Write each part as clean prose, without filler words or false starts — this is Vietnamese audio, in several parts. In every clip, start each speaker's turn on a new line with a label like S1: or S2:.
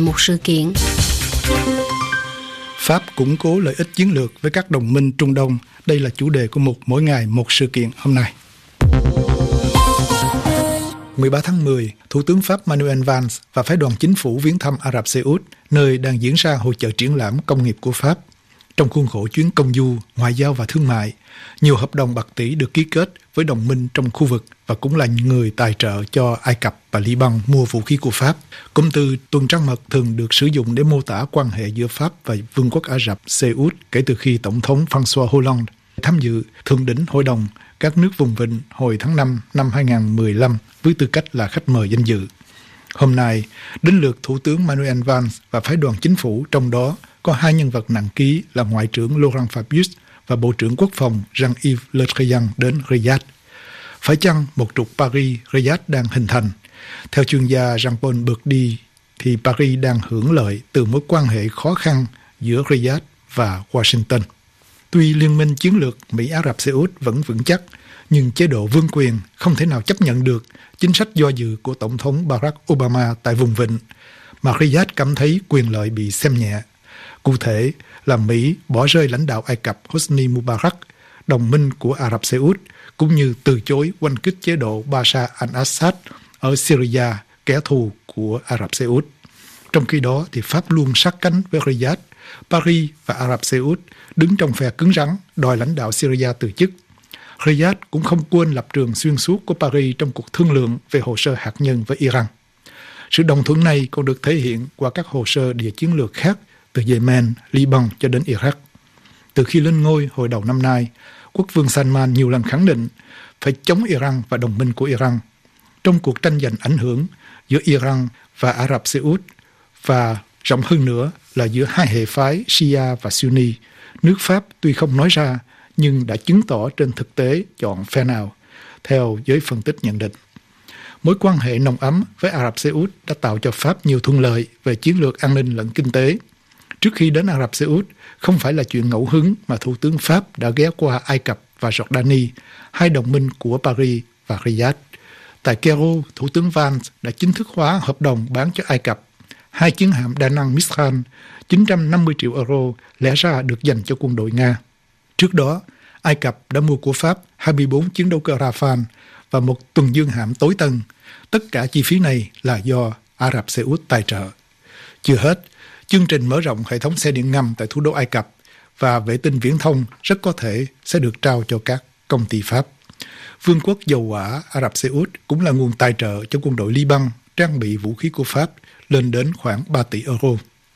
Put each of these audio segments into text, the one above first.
S1: một sự kiện.
S2: Pháp củng cố lợi ích chiến lược với các đồng minh Trung Đông. Đây là chủ đề của mục Mỗi ngày một sự kiện hôm nay. 13 tháng 10, Thủ tướng Pháp Manuel Valls và phái đoàn chính phủ viếng thăm Ả Rập Xê Út, nơi đang diễn ra hội chợ triển lãm công nghiệp của Pháp. Trong khuôn khổ chuyến công du, ngoại giao và thương mại, nhiều hợp đồng bạc tỷ được ký kết với đồng minh trong khu vực và cũng là người tài trợ cho Ai Cập và Liban mua vũ khí của Pháp. Cụm từ tuần trăng mật thường được sử dụng để mô tả quan hệ giữa Pháp và Vương quốc Ả Rập Xê Út kể từ khi Tổng thống François Hollande tham dự thượng đỉnh Hội đồng các nước vùng vịnh hồi tháng 5 năm 2015 với tư cách là khách mời danh dự. Hôm nay, đến lượt Thủ tướng Manuel Valls và phái đoàn chính phủ, trong đó có hai nhân vật nặng ký là Ngoại trưởng Laurent Fabius và Bộ trưởng Quốc phòng Jean-Yves Le Drian đến Riyadh. Phải chăng một trục Paris-Riyadh đang hình thành? Theo chuyên gia Jean-Paul Bourdi, thì Paris đang hưởng lợi từ mối quan hệ khó khăn giữa Riyadh và Washington. Tuy liên minh chiến lược Mỹ-Ả Rập Xê Út vẫn vững chắc, nhưng chế độ vương quyền không thể nào chấp nhận được chính sách do dự của Tổng thống Barack Obama tại vùng vịnh, mà Riyadh cảm thấy quyền lợi bị xem nhẹ. Cụ thể là Mỹ bỏ rơi lãnh đạo Ai Cập Hosni Mubarak, đồng minh của Ả Rập Xê Út, cũng như từ chối oanh kích chế độ Bashar al-Assad ở Syria, kẻ thù của Ả Rập Xê Út. Trong khi đó thì Pháp luôn sát cánh với Riyadh. Paris và Ả Rập Xê Út đứng trong phe cứng rắn đòi lãnh đạo Syria từ chức. Riyadh cũng không quên lập trường xuyên suốt của Paris trong cuộc thương lượng về hồ sơ hạt nhân với Iran. Sự đồng thuận này còn được thể hiện qua các hồ sơ địa chiến lược khác từ Yemen, Liban cho đến Iraq. Từ khi lên ngôi hồi đầu năm nay, quốc vương Salman nhiều lần khẳng định phải chống Iran và đồng minh của Iran. Trong cuộc tranh giành ảnh hưởng giữa Iran và Ả Rập Xê Út và rộng hơn nữa là giữa hai hệ phái Shia và Sunni, nước Pháp tuy không nói ra nhưng đã chứng tỏ trên thực tế chọn phe nào, theo giới phân tích nhận định. Mối quan hệ nồng ấm với Ả Rập Xê Út đã tạo cho Pháp nhiều thuận lợi về chiến lược an ninh lẫn kinh tế. Trước khi đến Ả Rập Xê Út, không phải là chuyện ngẫu hứng mà Thủ tướng Pháp đã ghé qua Ai Cập và Jordani, hai đồng minh của Paris và Riyadh. Tại Cairo, Thủ tướng Valls đã chính thức hóa hợp đồng bán cho Ai Cập hai chiến hạm đa năng Mistral, 950 triệu euro lẽ ra được dành cho quân đội Nga. Trước đó, Ai Cập đã mua của Pháp 24 chiến đấu cơ Rafale và một tuần dương hạm tối tân. Tất cả chi phí này là do Ả Rập Xê Út tài trợ. Chưa hết, chương trình mở rộng hệ thống xe điện ngầm tại thủ đô Ai Cập và vệ tinh viễn thông rất có thể sẽ được trao cho các công ty Pháp. Vương quốc dầu hỏa Ả Rập Xê Út cũng là nguồn tài trợ cho quân đội Liban trang bị vũ khí của Pháp lên đến khoảng 3 tỷ euro.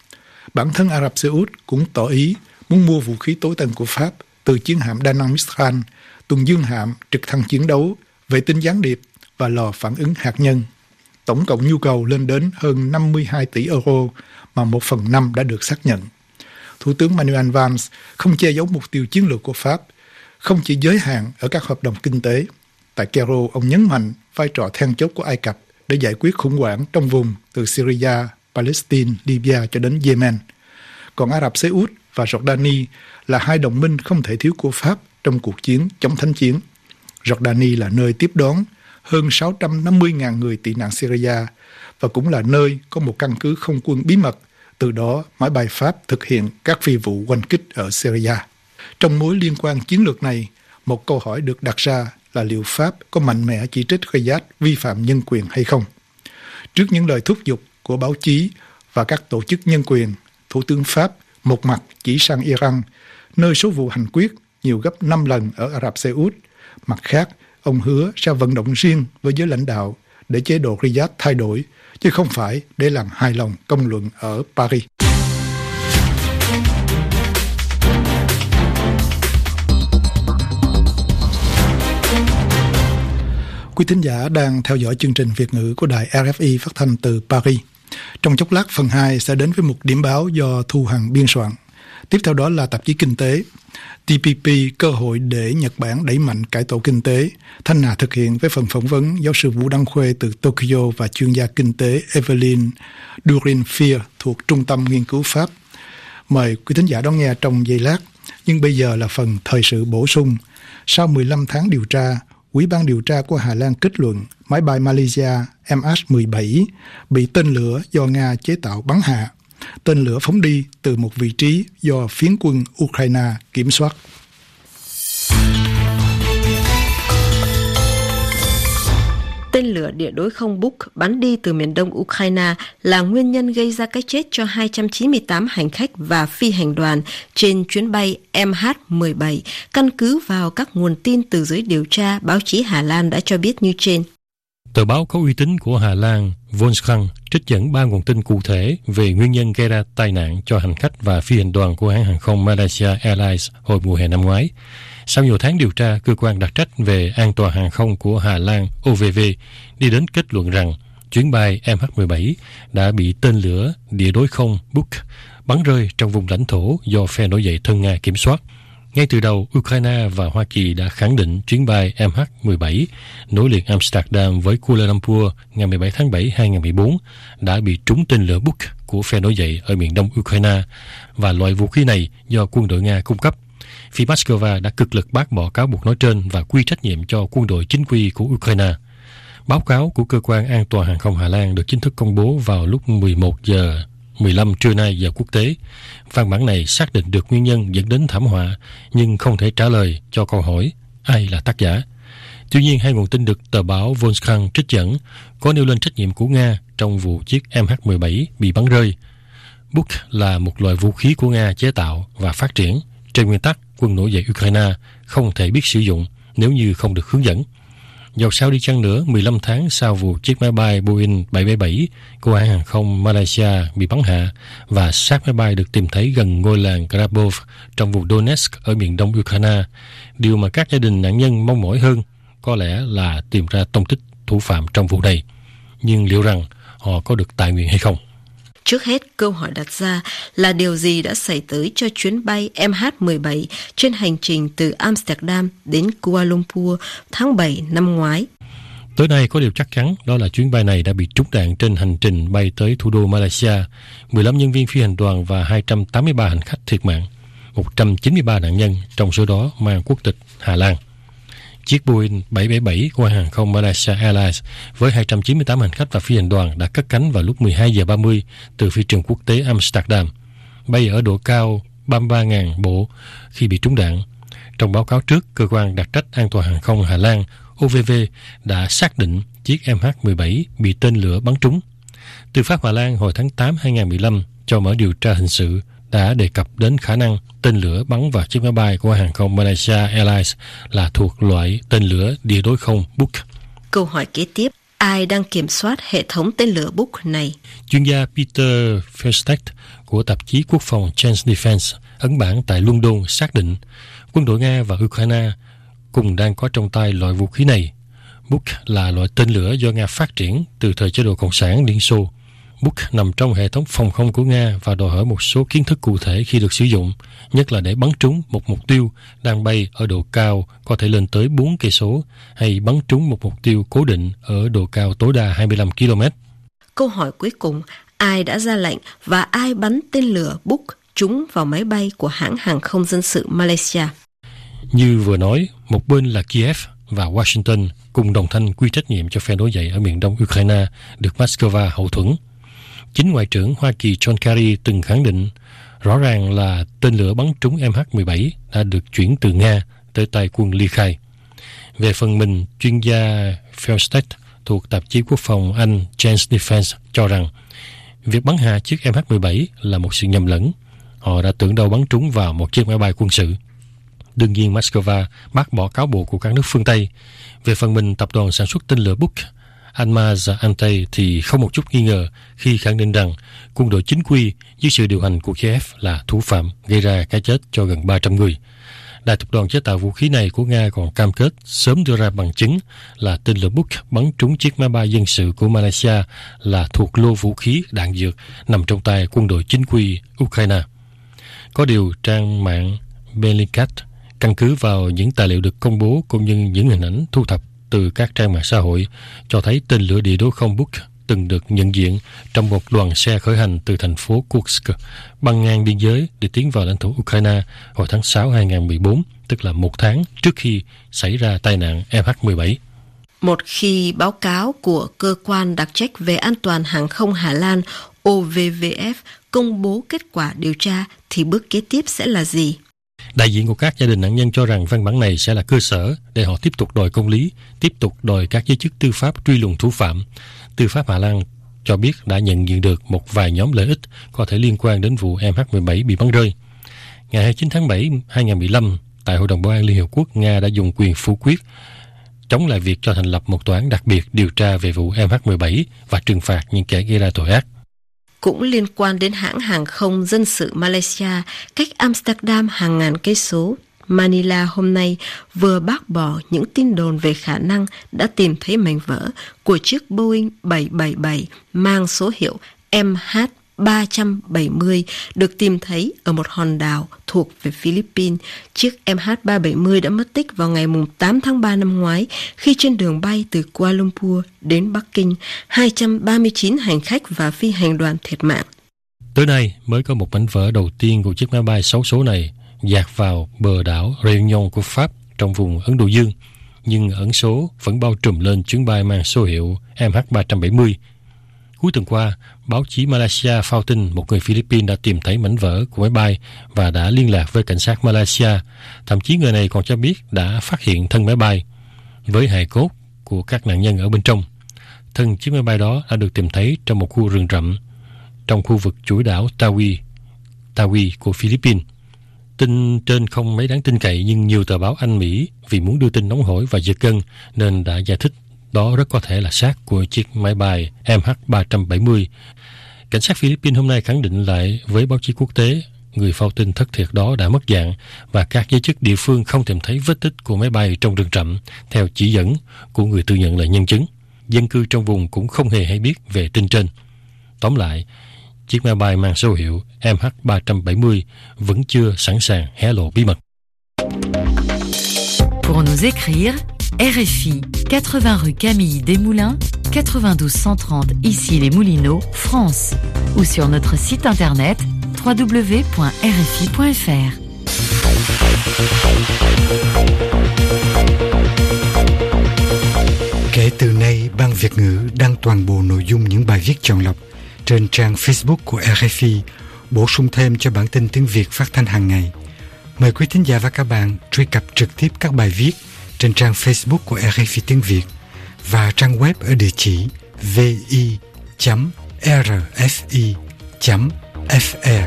S2: Bản thân Ả Rập Xê Út cũng tỏ ý muốn mua vũ khí tối tân của Pháp từ chiến hạm đa năng Mistral, tuần dương hạm, trực thăng chiến đấu, vệ tinh gián điệp và lò phản ứng hạt nhân. Tổng cộng nhu cầu lên đến hơn 52 tỷ euro mà 1/5 đã được xác nhận. Thủ tướng Manuel Valls không che giấu mục tiêu chiến lược của Pháp, không chỉ giới hạn ở các hợp đồng kinh tế. Tại Cairo, ông nhấn mạnh vai trò then chốt của Ai Cập để giải quyết khủng hoảng trong vùng từ Syria, Palestine, Libya cho đến Yemen. Còn Ả Rập Xê Út và Jordani là hai đồng minh không thể thiếu của Pháp trong cuộc chiến chống thánh chiến. Jordani là nơi tiếp đón hơn 650.000 người tị nạn Syria và cũng là nơi có một căn cứ không quân bí mật, từ đó máy bay Pháp thực hiện các phi vụ oanh kích ở Syria. Trong mối liên quan chiến lược này, một câu hỏi được đặt ra là liệu Pháp có mạnh mẽ chỉ trích Riyadh vi phạm nhân quyền hay không? Trước những lời thúc giục của báo chí và các tổ chức nhân quyền, Thủ tướng Pháp một mặt chỉ sang Iran, nơi số vụ hành quyết nhiều gấp 5 lần ở Ả Rập Xê Út. Mặt khác, ông hứa sẽ vận động riêng với giới lãnh đạo để chế độ Riyadh thay đổi, chứ không phải để làm hài lòng công luận ở Paris. Quý thính giả đang theo dõi chương trình Việt ngữ của đài RFI phát thanh từ Paris. Trong chốc lát, phần 2 sẽ đến với một điểm báo do Thu Hằng biên soạn. Tiếp theo đó là tạp chí Kinh tế. TPP, cơ hội để Nhật Bản đẩy mạnh cải tổ kinh tế. Thanh Hà thực hiện với phần phỏng vấn giáo sư Vũ Đăng Khuê từ Tokyo và chuyên gia kinh tế Evelyn Durin-Fier thuộc Trung tâm Nghiên cứu Pháp. Mời quý thính giả đón nghe trong giây lát. Nhưng bây giờ là phần thời sự bổ sung. Sau 15 tháng điều tra, Ủy ban điều tra của Hà Lan kết luận máy bay Malaysia MH17 bị tên lửa do Nga chế tạo bắn hạ. Tên lửa phóng đi từ một vị trí do phiến quân Ukraine kiểm soát.
S1: Tên lửa địa đối không Buk bắn đi từ miền đông Ukraine là nguyên nhân gây ra cái chết cho 298 hành khách và phi hành đoàn trên chuyến bay MH17, căn cứ vào các nguồn tin từ giới điều tra, báo chí Hà Lan đã cho biết như trên.
S3: Tờ báo có uy tín của Hà Lan Volkskrant trích dẫn 3 nguồn tin cụ thể về nguyên nhân gây ra tai nạn cho hành khách và phi hành đoàn của hãng hàng không Malaysia Airlines hồi mùa hè năm ngoái. Sau nhiều tháng điều tra, cơ quan đặc trách về an toàn hàng không của Hà Lan OVV đi đến kết luận rằng chuyến bay MH17 đã bị tên lửa địa đối không Buk bắn rơi trong vùng lãnh thổ do phe nổi dậy thân Nga kiểm soát. Ngay từ đầu, Ukraine và Hoa Kỳ đã khẳng định chuyến bay MH17 nối liền Amsterdam với Kuala Lumpur ngày 17 tháng 7 2014 đã bị trúng tên lửa Buk của phe nổi dậy ở miền đông Ukraine và loại vũ khí này do quân đội Nga cung cấp. Phía Moscow đã cực lực bác bỏ cáo buộc nói trên và quy trách nhiệm cho quân đội chính quy của Ukraine. Báo cáo của Cơ quan An toàn Hàng không Hà Lan được chính thức công bố vào lúc 11 giờ 15 trưa nay giờ quốc tế. Văn bản này xác định được nguyên nhân dẫn đến thảm họa nhưng không thể trả lời cho câu hỏi ai là tác giả. Tuy nhiên, hai nguồn tin được tờ báo Volkskrant trích dẫn có nêu lên trách nhiệm của Nga trong vụ chiếc MH17 bị bắn rơi. Buk là một loại vũ khí của Nga chế tạo và phát triển. Trên nguyên tắc, quân nổi dậy Ukraine không thể biết sử dụng nếu như không được hướng dẫn. Dầu sao đi chăng nữa, 15 tháng sau vụ chiếc máy bay Boeing 777 của hãng hàng không Malaysia bị bắn hạ và xác máy bay được tìm thấy gần ngôi làng Grabov trong vùng Donetsk ở miền đông Ukraine, điều mà các gia đình nạn nhân mong mỏi hơn có lẽ là tìm ra tung tích thủ phạm trong vụ này. Nhưng liệu rằng họ có được tại nguyện hay không?
S1: Trước hết, câu hỏi đặt ra là điều gì đã xảy tới cho chuyến bay MH17 trên hành trình từ Amsterdam đến Kuala Lumpur tháng 7 năm ngoái?
S3: Tới nay có điều chắc chắn đó là chuyến bay này đã bị trúng đạn trên hành trình bay tới thủ đô Malaysia. 15 nhân viên phi hành đoàn và 283 hành khách thiệt mạng, 193 nạn nhân, trong số đó mang quốc tịch Hà Lan. Chiếc Boeing 777 của hãng hàng không Malaysia Airlines với 298 hành khách và phi hành đoàn đã cất cánh vào lúc 12 giờ 30 từ phi trường quốc tế Amsterdam, bay ở độ cao 33.000 bộ khi bị trúng đạn. Trong báo cáo trước, cơ quan đặc trách an toàn hàng không Hà Lan OVV đã xác định chiếc MH17 bị tên lửa bắn trúng. Tư pháp Hà Lan hồi tháng 8 2015 cho mở điều tra hình sự đã đề cập đến khả năng tên lửa bắn vào chiếc máy bay của hàng không Malaysia Airlines là thuộc loại tên lửa địa đối không Buk.
S1: Câu hỏi kế tiếp, ai đang kiểm soát hệ thống tên lửa Buk này?
S3: Chuyên gia Peter Festech của tạp chí quốc phòng Chance Defense ấn bản tại London xác định quân đội Nga và Ukraine cùng đang có trong tay loại vũ khí này. Buk là loại tên lửa do Nga phát triển từ thời chế độ Cộng sản Liên Xô. Buk nằm trong hệ thống phòng không của Nga và đòi hỏi một số kiến thức cụ thể khi được sử dụng, nhất là để bắn trúng một mục tiêu đang bay ở độ cao có thể lên tới 4 cây số hay bắn trúng một mục tiêu cố định ở độ cao tối đa 25 km.
S1: Câu hỏi cuối cùng, ai đã ra lệnh và ai bắn tên lửa Buk trúng vào máy bay của hãng hàng không dân sự Malaysia?
S3: Như vừa nói, một bên là Kiev và Washington cùng đồng thanh quy trách nhiệm cho phe nổi dậy ở miền đông Ukraine được Moscow hậu thuẫn. Chính Ngoại trưởng Hoa Kỳ John Kerry từng khẳng định rõ ràng là tên lửa bắn trúng MH17 đã được chuyển từ Nga tới tay quân ly khai. Về phần mình, chuyên gia Festech thuộc tạp chí quốc phòng Anh Chance Defense cho rằng việc bắn hạ chiếc MH17 là một sự nhầm lẫn. Họ đã tưởng đâu bắn trúng vào một chiếc máy bay quân sự. Đương nhiên Moscow bác bỏ cáo buộc của các nước phương Tây. Về phần mình, tập đoàn sản xuất tên lửa Buk Almaz Antey thì không một chút nghi ngờ khi khẳng định rằng quân đội chính quy dưới sự điều hành của Kiev là thủ phạm gây ra cái chết cho gần 300 người. Đại tập đoàn chế tạo vũ khí này của Nga còn cam kết sớm đưa ra bằng chứng là tên lửa Buk bắn trúng chiếc máy bay dân sự của Malaysia là thuộc lô vũ khí đạn dược nằm trong tay quân đội chính quy Ukraine. Có điều trang mạng Bellingcat căn cứ vào những tài liệu được công bố cũng như những hình ảnh thu thập từ các trang mạng xã hội cho thấy tên lửa địa đối không Buk từng được nhận diện trong một đoàn xe khởi hành từ thành phố Kursk băng ngang biên giới để tiến vào lãnh thổ Ukraine hồi tháng 6 2014. tức là 1 tháng trước khi xảy ra tai nạn MH17.
S1: Một khi báo cáo của cơ quan đặc trách về an toàn hàng không Hà Lan OVVF công bố kết quả điều tra thì bước kế tiếp sẽ là gì?
S3: Đại diện của các gia đình nạn nhân cho rằng văn bản này sẽ là cơ sở để họ tiếp tục đòi công lý, tiếp tục đòi các giới chức tư pháp truy lùng thủ phạm. Tư pháp Hà Lan cho biết đã nhận diện được một vài nhóm lợi ích có thể liên quan đến vụ MH17 bị bắn rơi. Ngày 29 tháng 7, 2015, tại Hội đồng Bảo an Liên Hợp Quốc, Nga đã dùng quyền phủ quyết chống lại việc cho thành lập một tòa án đặc biệt điều tra về vụ MH17 và trừng phạt những kẻ gây ra tội ác.
S1: Cũng liên quan đến hãng hàng không dân sự Malaysia, cách Amsterdam hàng ngàn cây số, Manila hôm nay vừa bác bỏ những tin đồn về khả năng đã tìm thấy mảnh vỡ của chiếc Boeing 777 mang số hiệu MH370 được tìm thấy ở một hòn đảo thuộc về Philippines. Chiếc MH370 đã mất tích vào ngày 8 tháng 3 năm ngoái khi trên đường bay từ Kuala Lumpur đến Bắc Kinh. 239 hành khách và phi hành đoàn thiệt mạng.
S3: Tới nay mới có một mảnh vỡ đầu tiên của chiếc máy bay 6 số này dạt vào bờ đảo Réunion của Pháp trong vùng Ấn Độ Dương, nhưng ẩn số vẫn bao trùm lên chuyến bay mang số hiệu MH370. Cuối tuần qua, báo chí Malaysia phao tin một người Philippines đã tìm thấy mảnh vỡ của máy bay và đã liên lạc với cảnh sát Malaysia. Thậm chí người này còn cho biết đã phát hiện thân máy bay với hài cốt của các nạn nhân ở bên trong. Thân chiếc máy bay đó đã được tìm thấy trong một khu rừng rậm trong khu vực chuỗi đảo Tawi của Philippines. Tin trên không mấy đáng tin cậy, nhưng nhiều tờ báo Anh Mỹ vì muốn đưa tin nóng hổi và giật gân nên đã giải thích đó rất có thể là xác của chiếc máy bay MH370. Cảnh sát Philippines hôm nay khẳng định lại với báo chí quốc tế người phao tin thất thiệt đó đã mất dạng và các giới chức địa phương không tìm thấy vết tích của máy bay trong rừng rậm theo chỉ dẫn của người tự nhận là nhân chứng. Dân cư trong vùng cũng không hề hay biết về tin trên. Tóm lại, chiếc máy bay mang số hiệu MH370 vẫn chưa sẵn sàng hé lộ bí mật.
S4: Pour nous écrire, RFI 80 rue Camille Desmoulins, 92 130 ici les Moulineaux, France, ou sur notre site internet www.rfi.fr.
S5: Kể từ nay, Ban Việt ngữ đăng toàn bộ nội dung những bài viết chọn lọc trên trang Facebook của RFI, bổ sung thêm cho bản tin tiếng Việt phát thanh hàng ngày. Mời quý thính giả và các bạn truy cập trực tiếp các bài viết trên trang Facebook của RFI tiếng Việt và trang web ở địa chỉ vi.rfi.fr.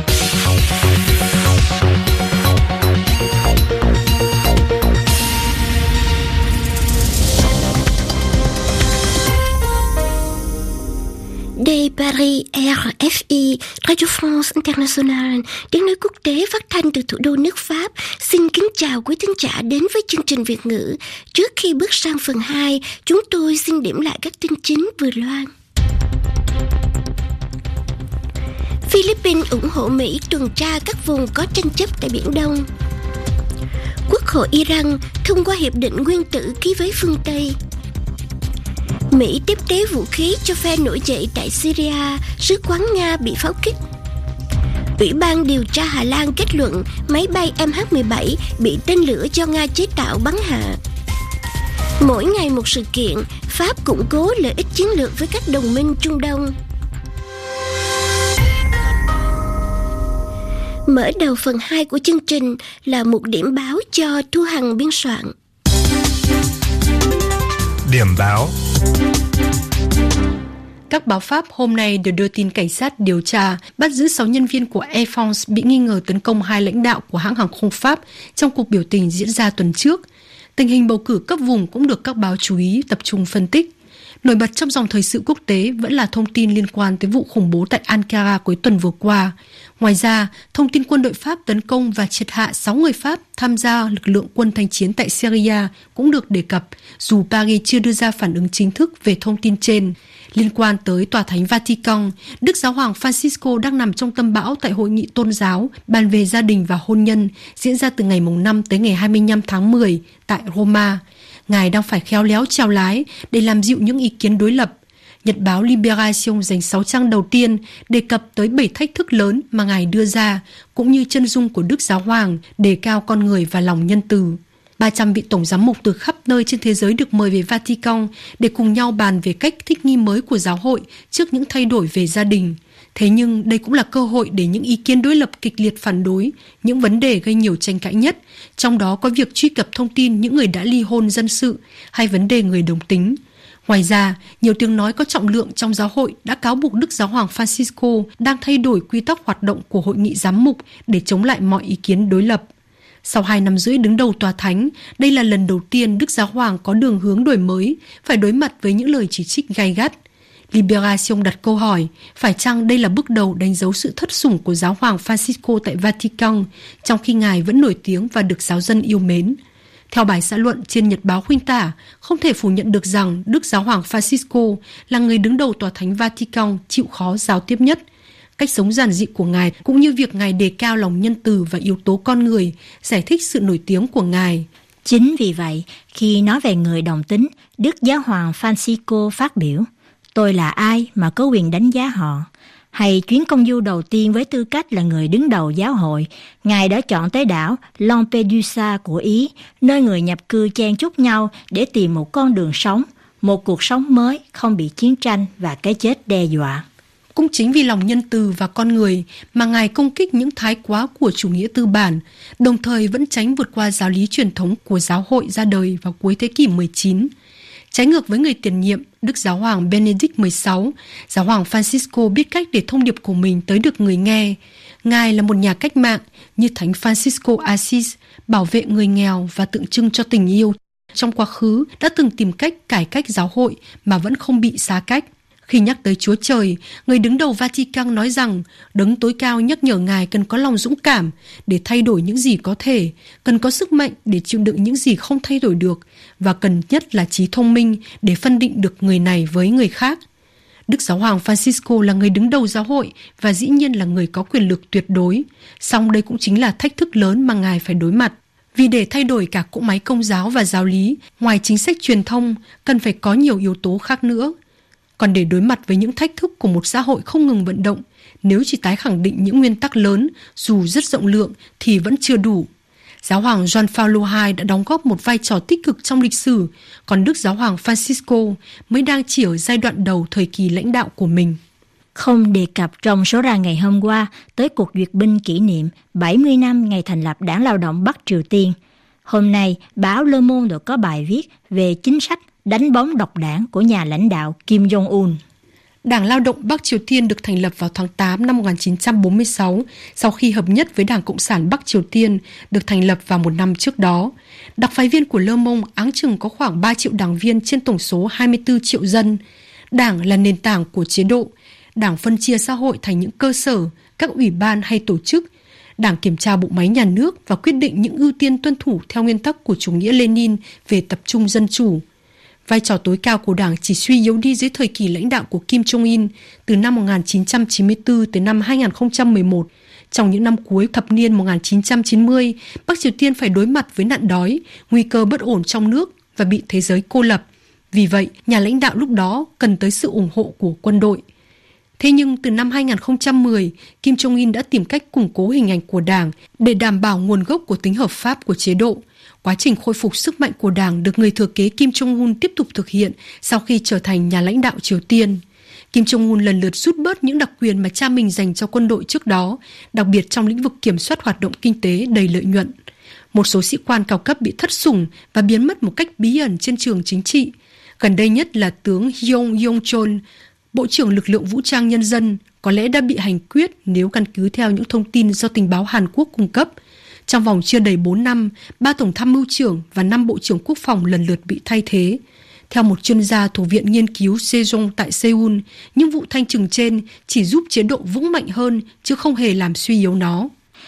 S6: Đây Paris, RFI, Radio France International, tiếng nói quốc tế phát thanh từ thủ đô nước Pháp. Xin kính chào quý thính giả đến với chương trình Việt ngữ. Trước khi bước sang phần 2, chúng tôi xin điểm lại các tin chính vừa loan. Philippines ủng hộ Mỹ tuần tra các vùng có tranh chấp tại Biển Đông. Quốc hội Iran thông qua hiệp định nguyên tử ký với phương Tây. Mỹ tiếp tế vũ khí cho phe nổi dậy tại Syria, sứ quán Nga bị pháo kích. Ủy ban điều tra Hà Lan kết luận máy bay MH17 bị tên lửa do Nga chế tạo bắn hạ. Mỗi ngày một sự kiện, Pháp củng cố lợi ích chiến lược với các đồng minh Trung Đông. Mở đầu phần 2 của chương trình là một điểm báo cho Thu Hằng biên soạn.
S7: Điểm báo.
S8: Các báo Pháp hôm nay đều đưa tin cảnh sát điều tra bắt giữ 6 nhân viên của Air France bị nghi ngờ tấn công 2 lãnh đạo của hãng hàng không Pháp trong cuộc biểu tình diễn ra tuần trước. Tình hình bầu cử cấp vùng cũng được các báo chú ý tập trung phân tích. Nổi bật trong dòng thời sự quốc tế vẫn là thông tin liên quan tới vụ khủng bố tại Ankara cuối tuần vừa qua. Ngoài ra, thông tin quân đội Pháp tấn công và triệt hạ 6 người Pháp tham gia lực lượng quân thanh chiến tại Syria cũng được đề cập, dù Paris chưa đưa ra phản ứng chính thức về thông tin trên. Liên quan tới Tòa Thánh Vatican, Đức Giáo hoàng Francisco đang nằm trong tâm bão tại hội nghị tôn giáo bàn về gia đình và hôn nhân diễn ra từ ngày 5 tới ngày 25 tháng 10 tại Roma. Ngài đang phải khéo léo chèo lái để làm dịu những ý kiến đối lập. Nhật báo Libération dành 6 trang đầu tiên đề cập tới 7 thách thức lớn mà Ngài đưa ra, cũng như chân dung của Đức Giáo Hoàng, đề cao con người và lòng nhân từ. 300 vị tổng giám mục từ khắp nơi trên thế giới được mời về Vatican để cùng nhau bàn về cách thích nghi mới của giáo hội trước những thay đổi về gia đình. Thế nhưng đây cũng là cơ hội để những ý kiến đối lập kịch liệt phản đối những vấn đề gây nhiều tranh cãi nhất, trong đó có việc truy cập thông tin những người đã ly hôn dân sự hay vấn đề người đồng tính. Ngoài ra, nhiều tiếng nói có trọng lượng trong giáo hội đã cáo buộc Đức Giáo hoàng Francisco đang thay đổi quy tắc hoạt động của hội nghị giám mục để chống lại mọi ý kiến đối lập. Sau 2 năm rưỡi đứng đầu tòa thánh, đây là lần đầu tiên Đức Giáo hoàng có đường hướng đổi mới, phải đối mặt với những lời chỉ trích gay gắt. Libération đặt câu hỏi, phải chăng đây là bước đầu đánh dấu sự thất sủng của Giáo hoàng Francisco tại Vatican, trong khi Ngài vẫn nổi tiếng và được giáo dân yêu mến? Theo bài xã luận trên Nhật báo Khuynh Tả, không thể phủ nhận được rằng Đức Giáo hoàng Francisco là người đứng đầu tòa thánh Vatican chịu khó giao tiếp nhất. Cách sống giản dị của Ngài cũng như việc Ngài đề cao lòng nhân từ và yếu tố con người giải thích sự nổi tiếng của Ngài.
S7: Chính vì vậy, khi nói về người đồng tính, Đức Giáo hoàng Francisco phát biểu, tôi là ai mà có quyền đánh giá họ? Hay chuyến công du đầu tiên với tư cách là người đứng đầu giáo hội, Ngài đã chọn tới đảo Lampedusa của Ý, nơi người nhập cư chen chúc nhau để tìm một con đường sống, một cuộc sống mới không bị chiến tranh và cái chết đe dọa.
S8: Cũng chính vì lòng nhân từ và con người mà Ngài công kích những thái quá của chủ nghĩa tư bản, đồng thời vẫn tránh vượt qua giáo lý truyền thống của giáo hội ra đời vào cuối thế kỷ 19. Trái ngược với người tiền nhiệm, Đức Giáo hoàng Benedict XVI, Giáo hoàng Francisco biết cách để thông điệp của mình tới được người nghe. Ngài là một nhà cách mạng như Thánh Francisco Assis, bảo vệ người nghèo và tượng trưng cho tình yêu. Trong quá khứ đã từng tìm cách cải cách giáo hội mà vẫn không bị xa cách. Khi nhắc tới Chúa Trời, người đứng đầu Vatican nói rằng Đấng tối cao nhắc nhở Ngài cần có lòng dũng cảm để thay đổi những gì có thể, cần có sức mạnh để chịu đựng những gì không thay đổi được, và cần nhất là trí thông minh để phân định được người này với người khác. Đức Giáo hoàng Francisco là người đứng đầu giáo hội và dĩ nhiên là người có quyền lực tuyệt đối, song đây cũng chính là thách thức lớn mà Ngài phải đối mặt. Vì để thay đổi cả cỗ máy công giáo và giáo lý, ngoài chính sách truyền thông, cần phải có nhiều yếu tố khác nữa. Còn để đối mặt với những thách thức của một xã hội không ngừng vận động, nếu chỉ tái khẳng định những nguyên tắc lớn, dù rất rộng lượng, thì vẫn chưa đủ. Giáo hoàng Gioan Phaolô II đã đóng góp một vai trò tích cực trong lịch sử, còn Đức Giáo hoàng Francisco mới đang chỉ ở giai đoạn đầu thời kỳ lãnh đạo của mình.
S7: Không đề cập trong số ra ngày hôm qua tới cuộc duyệt binh kỷ niệm 70 năm ngày thành lập Đảng Lao động Bắc Triều Tiên. Hôm nay, báo Le Monde có bài viết về chính sách đánh bóng độc đảng của nhà lãnh đạo Kim Jong-un.
S8: Đảng Lao động Bắc Triều Tiên được thành lập vào tháng 8 năm 1946, sau khi hợp nhất với Đảng Cộng sản Bắc Triều Tiên được thành lập vào 1 năm trước đó. Đặc phái viên của Le Monde áng chừng có khoảng 3 triệu đảng viên trên tổng số 24 triệu dân. Đảng là nền tảng của chế độ. Đảng phân chia xã hội thành những cơ sở, các ủy ban hay tổ chức. Đảng kiểm tra bộ máy nhà nước và quyết định những ưu tiên tuân thủ theo nguyên tắc của chủ nghĩa Lenin về tập trung dân chủ. Vai trò tối cao của Đảng chỉ suy yếu đi dưới thời kỳ lãnh đạo của Kim Jong-un từ năm 1994 tới năm 2011. Trong những năm cuối thập niên 1990, Bắc Triều Tiên phải đối mặt với nạn đói, nguy cơ bất ổn trong nước và bị thế giới cô lập. Vì vậy, nhà lãnh đạo lúc đó cần tới sự ủng hộ của quân đội. Thế nhưng từ năm 2010, Kim Jong-un đã tìm cách củng cố hình ảnh của Đảng để đảm bảo nguồn gốc của tính hợp pháp của chế độ. Quá trình khôi phục sức mạnh của Đảng được người thừa kế Kim Jong-un tiếp tục thực hiện sau khi trở thành nhà lãnh đạo Triều Tiên. Kim Jong-un lần lượt rút bớt những đặc quyền mà cha mình dành cho quân đội trước đó, đặc biệt trong lĩnh vực kiểm soát hoạt động kinh tế đầy lợi nhuận. Một số sĩ quan cao cấp bị thất sủng và biến mất một cách bí ẩn trên trường chính trị. Gần đây nhất là tướng Hyun Yong-chol, Bộ trưởng Lực lượng Vũ trang Nhân dân, có lẽ đã bị hành quyết nếu căn cứ theo những thông tin do tình báo Hàn Quốc cung cấp. Trong vòng chưa đầy 4 năm, 3 tổng tham mưu trưởng và 5 bộ trưởng quốc phòng lần lượt bị thay thế. Theo một chuyên gia thuộc Viện Nghiên cứu Sejong tại Seoul, những vụ thanh trừng trên chỉ giúp chế độ vững mạnh hơn chứ không hề làm suy yếu nó.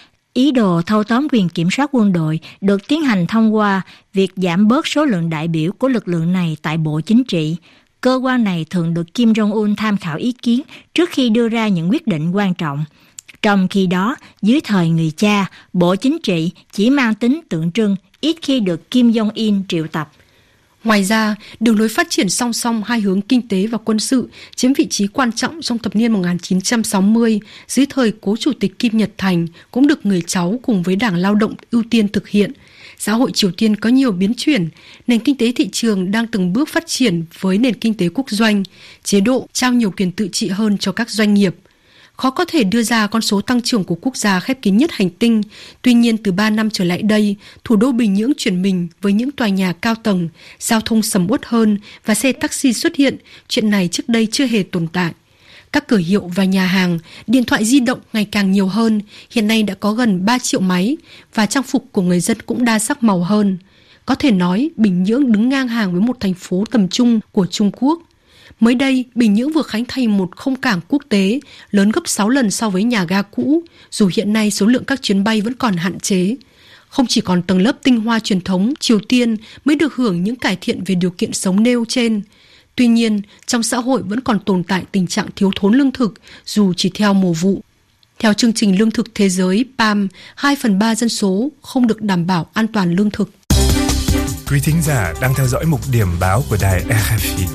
S7: Ý đồ thâu tóm quyền kiểm soát quân đội được tiến hành thông qua việc giảm bớt số lượng đại biểu của lực lượng này tại Bộ Chính trị. Cơ quan này thường được Kim Jong-un tham khảo ý kiến trước khi đưa ra những quyết định quan trọng. Trong khi đó, dưới thời người cha, Bộ Chính trị chỉ mang tính tượng trưng, ít khi được Kim Jong-un triệu tập.
S8: Ngoài ra, đường lối phát triển song song hai hướng kinh tế và quân sự chiếm vị trí quan trọng trong thập niên 1960 dưới thời cố chủ tịch Kim Nhật Thành cũng được người cháu cùng với Đảng Lao động ưu tiên thực hiện. Xã hội Triều Tiên có nhiều biến chuyển, nền kinh tế thị trường đang từng bước phát triển với nền kinh tế quốc doanh, chế độ trao nhiều quyền tự trị hơn cho các doanh nghiệp. Khó có thể đưa ra con số tăng trưởng của quốc gia khép kín nhất hành tinh. Tuy nhiên, từ 3 năm trở lại đây, thủ đô Bình Nhưỡng chuyển mình với những tòa nhà cao tầng, giao thông sầm uất hơn và xe taxi xuất hiện. Chuyện này trước đây chưa hề tồn tại. Các cửa hiệu và nhà hàng, điện thoại di động ngày càng nhiều hơn. Hiện nay đã có gần 3 triệu máy và trang phục của người dân cũng đa sắc màu hơn. Có thể nói, Bình Nhưỡng đứng ngang hàng với một thành phố tầm trung của Trung Quốc. Mới đây, Bình Nhưỡng vừa khánh thành một không cảng quốc tế lớn gấp 6 lần so với nhà ga cũ, dù hiện nay số lượng các chuyến bay vẫn còn hạn chế. Không chỉ còn tầng lớp tinh hoa truyền thống Triều Tiên mới được hưởng những cải thiện về điều kiện sống nêu trên. Tuy nhiên, trong xã hội vẫn còn tồn tại tình trạng thiếu thốn lương thực dù chỉ theo mùa vụ. Theo chương trình lương thực thế giới PAM, 2/3 dân số không được đảm bảo an toàn lương thực.
S9: Quý thính giả đang theo dõi mục điểm báo của đài RFI.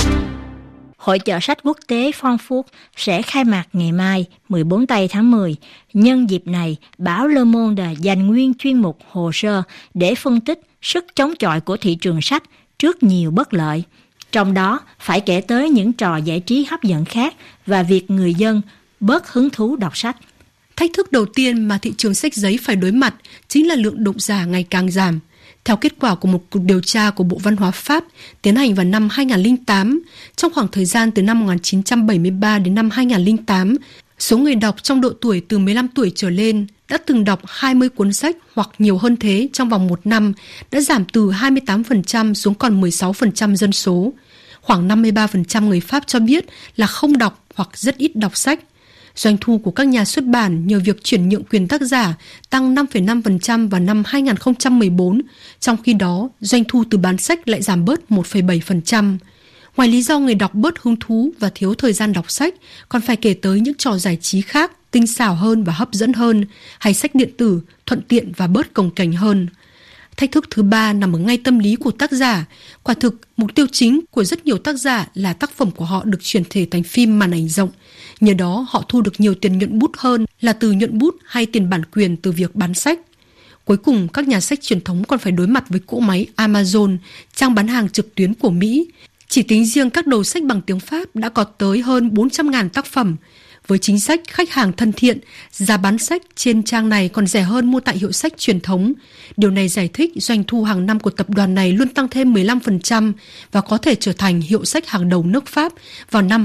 S7: Hội chợ sách quốc tế Frankfurt sẽ khai mạc ngày mai 14 tây tháng 10. Nhân dịp này, báo Le Monde dành nguyên chuyên mục hồ sơ để phân tích sức chống chọi của thị trường sách trước nhiều bất lợi. Trong đó phải kể tới những trò giải trí hấp dẫn khác và việc người dân bớt hứng thú đọc sách.
S8: Thách thức đầu tiên mà thị trường sách giấy phải đối mặt chính là lượng độc giả ngày càng giảm. Theo kết quả của một cuộc điều tra của Bộ Văn hóa Pháp tiến hành vào năm 2008, trong khoảng thời gian từ năm 1973 đến năm 2008, số người đọc trong độ tuổi từ 15 tuổi trở lên đã từng đọc 20 cuốn sách hoặc nhiều hơn thế trong vòng 1 năm đã giảm từ 28% xuống còn 16% dân số. Khoảng 53% người Pháp cho biết là không đọc hoặc rất ít đọc sách. Doanh thu của các nhà xuất bản nhờ việc chuyển nhượng quyền tác giả tăng 5,5% vào năm 2014, trong khi đó doanh thu từ bán sách lại giảm bớt 1,7%. Ngoài lý do người đọc bớt hứng thú và thiếu thời gian đọc sách, còn phải kể tới những trò giải trí khác, tinh xảo hơn và hấp dẫn hơn, hay sách điện tử, thuận tiện và bớt cồng kềnh hơn. Thách thức thứ ba nằm ở ngay tâm lý của tác giả. Quả thực, mục tiêu chính của rất nhiều tác giả là tác phẩm của họ được chuyển thể thành phim màn ảnh rộng. Nhờ đó, họ thu được nhiều tiền nhuận bút hơn là từ nhuận bút hay tiền bản quyền từ việc bán sách. Cuối cùng, các nhà sách truyền thống còn phải đối mặt với cỗ máy Amazon, trang bán hàng trực tuyến của Mỹ. Chỉ tính riêng các đầu sách bằng tiếng Pháp đã có tới hơn 400.000 tác phẩm. Với chính sách khách hàng thân thiện, giá bán sách trên trang này còn rẻ hơn mua tại hiệu sách truyền thống. Điều này giải thích doanh thu hàng năm của tập đoàn này luôn tăng thêm 15% và có thể trở thành hiệu sách hàng đầu nước Pháp vào năm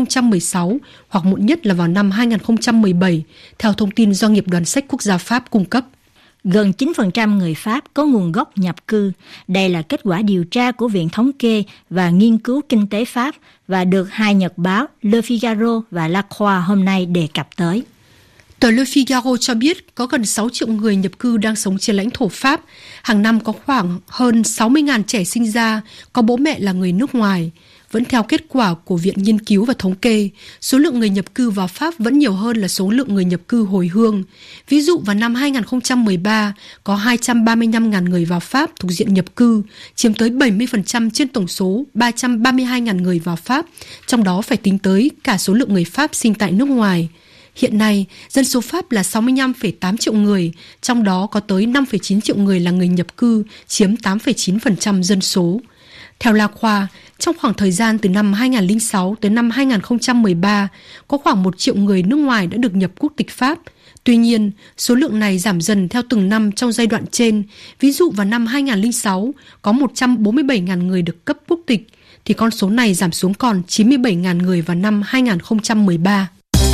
S8: 2016 hoặc muộn nhất là vào năm 2017, theo thông tin do Nghiệp đoàn sách quốc gia Pháp cung cấp.
S7: Gần 9% người Pháp có nguồn gốc nhập cư. Đây là kết quả điều tra của Viện Thống kê và Nghiên cứu Kinh tế Pháp và được hai nhật báo Le Figaro và La Croix hôm nay đề cập tới.
S8: Tờ Le Figaro cho biết có gần 6 triệu người nhập cư đang sống trên lãnh thổ Pháp. Hàng năm có khoảng hơn 60.000 trẻ sinh ra, có bố mẹ là người nước ngoài. Vẫn theo kết quả của Viện Nghiên cứu và Thống kê, số lượng người nhập cư vào Pháp vẫn nhiều hơn là số lượng người nhập cư hồi hương. Ví dụ vào năm 2013, có 235.000 người vào Pháp thuộc diện nhập cư, chiếm tới 70% trên tổng số 332.000 người vào Pháp, trong đó phải tính tới cả số lượng người Pháp sinh tại nước ngoài. Hiện nay, dân số Pháp là 65,8 triệu người, trong đó có tới 5,9 triệu người là người nhập cư, chiếm 8,9% dân số. Theo La Croix, trong khoảng thời gian từ năm 2006 tới năm 2013, có khoảng 1 triệu người nước ngoài đã được nhập quốc tịch Pháp. Tuy nhiên, số lượng này giảm dần theo từng năm trong giai đoạn trên. Ví dụ vào năm 2006, có 147.000 người được cấp quốc tịch, thì con số này giảm xuống còn 97.000 người vào năm 2013.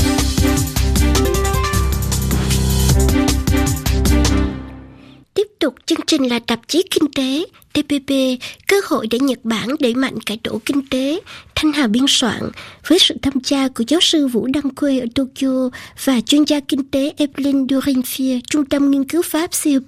S6: Tiếp tục chương trình là tạp chí Kinh tế TPP, cơ hội để Nhật Bản đẩy mạnh cải tổ kinh tế. Thanh Hà biên soạn với sự tham gia của giáo sư Vũ Đăng Khuê ở Tokyo và chuyên gia kinh tế Evelyn Durinfier, Trung tâm Nghiên cứu Pháp COP.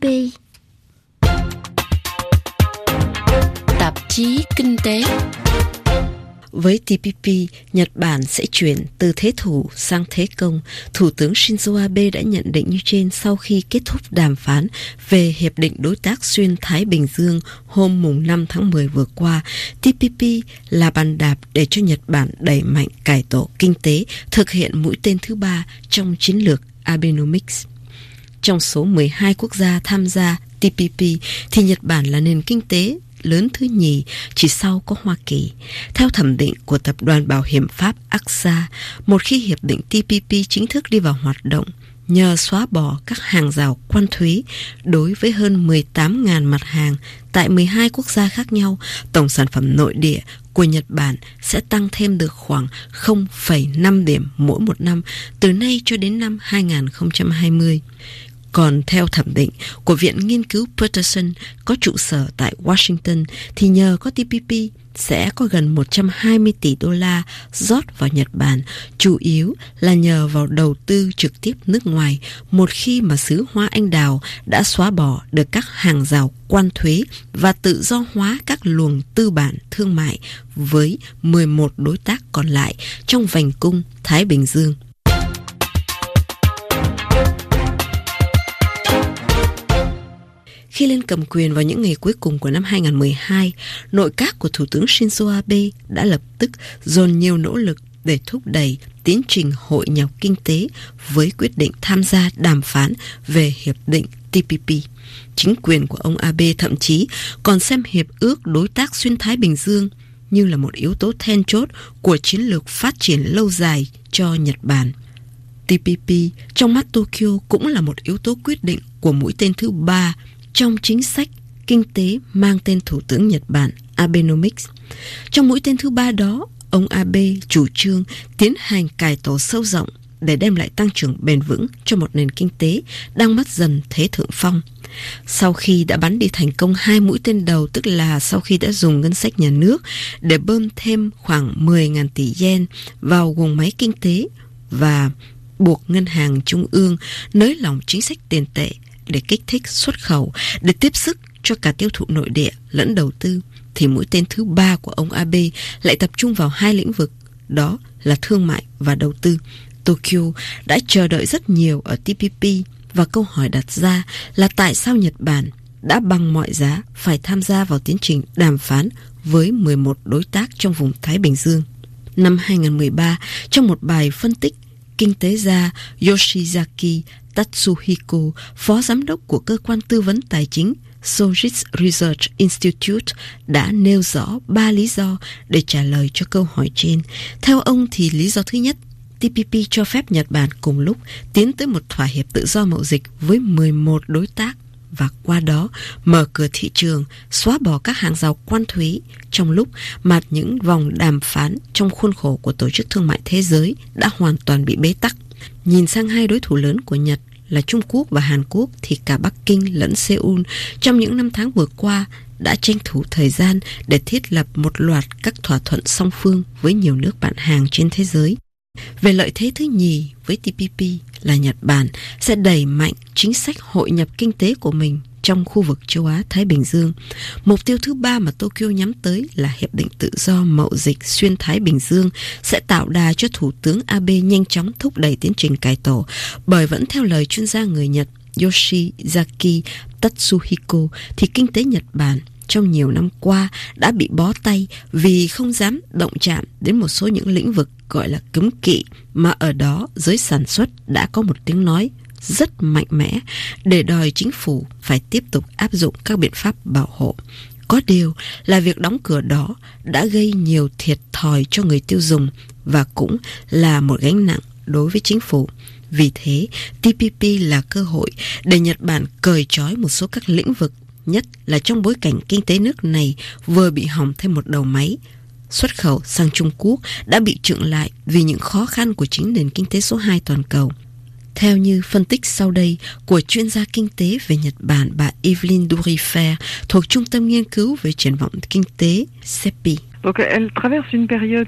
S10: Tạp chí Kinh tế.
S1: với TPP, Nhật Bản sẽ chuyển từ thế thủ sang thế công. Thủ tướng Shinzo Abe đã nhận định như trên sau khi kết thúc đàm phán về Hiệp định Đối tác Xuyên Thái Bình Dương hôm mùng 5 tháng 10 vừa qua. TPP là bàn đạp để cho Nhật Bản đẩy mạnh cải tổ kinh tế, thực hiện mũi tên thứ 3 trong chiến lược Abenomics. Trong số 12 quốc gia tham gia TPP thì Nhật Bản là nền kinh tế lớn thứ nhì, chỉ sau có Hoa Kỳ. Theo thẩm định của Tập đoàn Bảo hiểm Pháp AXA, một khi hiệp định TPP chính thức đi vào hoạt động, nhờ xóa bỏ các hàng rào quan thuế đối với hơn 18.000 mặt hàng tại 12 quốc gia khác nhau, tổng sản phẩm nội địa của Nhật Bản sẽ tăng thêm được khoảng 0,5 điểm mỗi một năm từ nay cho đến năm 2020. Còn theo thẩm định của Viện Nghiên cứu Peterson có trụ sở tại Washington thì nhờ có TPP sẽ có gần 120 tỷ đô la rót vào Nhật Bản, chủ yếu là nhờ vào đầu tư trực tiếp nước ngoài một khi mà xứ hoa anh đào đã xóa bỏ được các hàng rào quan thuế và tự do hóa các luồng tư bản thương mại với 11 đối tác còn lại trong vành cung Thái Bình Dương. Khi lên cầm quyền vào những ngày cuối cùng của năm 2012, nội các của Thủ tướng Shinzo Abe đã lập tức dồn nhiều nỗ lực để thúc đẩy tiến trình hội nhập kinh tế với quyết định tham gia đàm phán về Hiệp định TPP. Chính quyền của ông Abe thậm chí còn xem Hiệp ước Đối tác Xuyên Thái Bình Dương như là một yếu tố then chốt của chiến lược phát triển lâu dài cho Nhật Bản. TPP trong mắt Tokyo cũng là một yếu tố quyết định của mũi tên thứ 3 trong chính sách kinh tế mang tên Thủ tướng Nhật Bản Abenomics. Trong mũi tên thứ 3 đó, ông Abe chủ trương tiến hành cải tổ sâu rộng để đem lại tăng trưởng bền vững cho một nền kinh tế đang mất dần thế thượng phong. Sau khi đã bắn đi thành công 2 mũi tên đầu, tức là sau khi đã dùng ngân sách nhà nước để bơm thêm khoảng 10.000 tỷ yen vào guồng máy kinh tế và buộc ngân hàng trung ương nới lỏng chính sách tiền tệ để kích thích xuất khẩu, để tiếp sức cho cả tiêu thụ nội địa lẫn đầu tư, thì mũi tên thứ 3 của ông Abe lại tập trung vào 2 lĩnh vực, đó là thương mại và đầu tư. Tokyo đã chờ đợi rất nhiều ở TPP và câu hỏi đặt ra là tại sao Nhật Bản đã bằng mọi giá phải tham gia vào tiến trình đàm phán với 11 đối tác trong vùng Thái Bình Dương. Năm 2013, trong một bài phân tích, kinh tế gia Yoshizaki Tatsuhiko, phó giám đốc của cơ quan tư vấn tài chính Sojitz Research Institute, đã nêu rõ 3 lý do để trả lời cho câu hỏi trên. Theo ông thì lý do thứ nhất, TPP cho phép Nhật Bản cùng lúc tiến tới một thỏa hiệp tự do mậu dịch với 11 đối tác và qua đó mở cửa thị trường, xóa bỏ các hàng rào quan thuế trong lúc mà những vòng đàm phán trong khuôn khổ của Tổ chức Thương mại Thế giới đã hoàn toàn bị bế tắc. Nhìn sang 2 đối thủ lớn của Nhật là Trung Quốc và Hàn Quốc thì cả Bắc Kinh lẫn Seoul trong những năm tháng vừa qua đã tranh thủ thời gian để thiết lập một loạt các thỏa thuận song phương với nhiều nước bạn hàng trên thế giới. Về lợi thế thứ nhì với TPP là Nhật Bản sẽ đẩy mạnh chính sách hội nhập kinh tế của mình trong khu vực châu Á-Thái Bình Dương. Mục tiêu thứ 3 mà Tokyo nhắm tới là Hiệp định Tự do Mậu dịch Xuyên Thái Bình Dương sẽ tạo đà cho Thủ tướng Abe nhanh chóng thúc đẩy tiến trình cải tổ, bởi vẫn theo lời chuyên gia người Nhật Yoshizaki Tatsuhiko thì kinh tế Nhật Bản trong nhiều năm qua đã bị bó tay vì không dám động chạm đến một số những lĩnh vực gọi là cấm kỵ mà ở đó giới sản xuất đã có một tiếng nói rất mạnh mẽ để đòi chính phủ phải tiếp tục áp dụng các biện pháp bảo hộ. Có điều là việc đóng cửa đó đã gây nhiều thiệt thòi cho người tiêu dùng và cũng là một gánh nặng đối với chính phủ. Vì thế, TPP là cơ hội để Nhật Bản cởi trói một số các lĩnh vực, nhất là trong bối cảnh kinh tế nước này vừa bị hỏng thêm một đầu máy. Xuất khẩu sang Trung Quốc đã bị chững lại vì những khó khăn của chính nền kinh tế số 2 toàn cầu. Theo như phân tích sau đây của chuyên gia kinh tế về Nhật Bản bà Evelyn Durifer thuộc Trung tâm Nghiên cứu về triển vọng kinh tế CEPI.
S10: Donc elle traverse une période qui est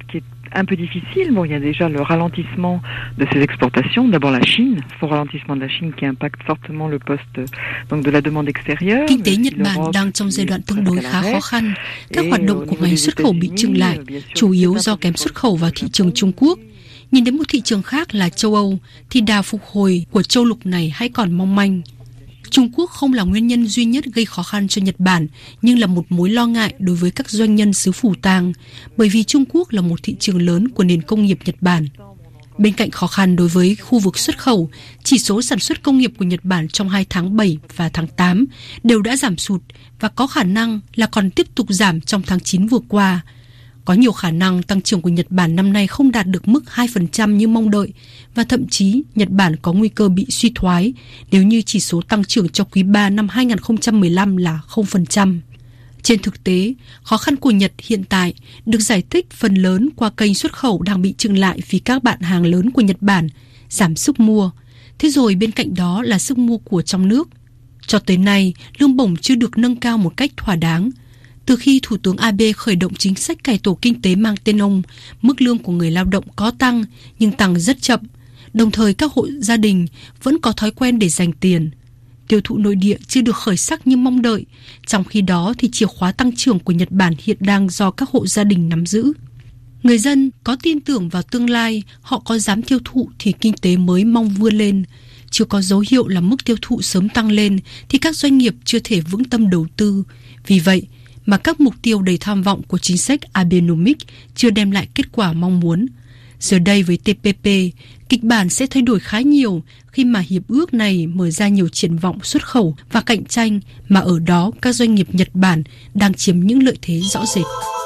S10: un peu difficile. Bon, il y a déjà le ralentissement de ces exportations. D'abord la Chine, fort ralentissement de la Chine qui impacte fortement le poste donc de la demande extérieure.
S8: Kinh tế Nhật Bản đang trong giai đoạn tương đối khá khó khăn. Các hoạt động của ngành xuất khẩu bị chững lại, chủ yếu do kém xuất khẩu vào thị trường Trung Quốc. Nhìn đến một thị trường khác là châu Âu, thì đà phục hồi của châu lục này hãy còn mong manh. Trung Quốc không là nguyên nhân duy nhất gây khó khăn cho Nhật Bản, nhưng là một mối lo ngại đối với các doanh nhân xứ Phủ Tang, bởi vì Trung Quốc là một thị trường lớn của nền công nghiệp Nhật Bản. Bên cạnh khó khăn đối với khu vực xuất khẩu, chỉ số sản xuất công nghiệp của Nhật Bản trong 2 tháng 7 và tháng 8 đều đã giảm sụt và có khả năng là còn tiếp tục giảm trong tháng 9 vừa qua. Có nhiều khả năng tăng trưởng của Nhật Bản năm nay không đạt được mức 2% như mong đợi và thậm chí Nhật Bản có nguy cơ bị suy thoái nếu như chỉ số tăng trưởng cho quý 3 năm 2015 là 0%. Trên thực tế, khó khăn của Nhật hiện tại được giải thích phần lớn qua kênh xuất khẩu đang bị chững lại vì các bạn hàng lớn của Nhật Bản giảm sức mua. Thế rồi bên cạnh đó là sức mua của trong nước. Cho tới nay, lương bổng chưa được nâng cao một cách thỏa đáng. Từ khi Thủ tướng Abe khởi động chính sách cải tổ kinh tế mang tên ông, mức lương của người lao động có tăng nhưng tăng rất chậm. Đồng thời các hộ gia đình vẫn có thói quen để dành tiền. Tiêu thụ nội địa chưa được khởi sắc như mong đợi, trong khi đó thì chìa khóa tăng trưởng của Nhật Bản hiện đang do các hộ gia đình nắm giữ. Người dân có tin tưởng vào tương lai, họ có dám tiêu thụ thì kinh tế mới mong vươn lên. Chưa có dấu hiệu là mức tiêu thụ sớm tăng lên thì các doanh nghiệp chưa thể vững tâm đầu tư. Vì vậy mà các mục tiêu đầy tham vọng của chính sách Abenomics chưa đem lại kết quả mong muốn. Giờ đây với TPP, kịch bản sẽ thay đổi khá nhiều khi mà hiệp ước này mở ra nhiều triển vọng xuất khẩu và cạnh tranh mà ở đó các doanh nghiệp Nhật Bản đang chiếm những lợi thế rõ rệt.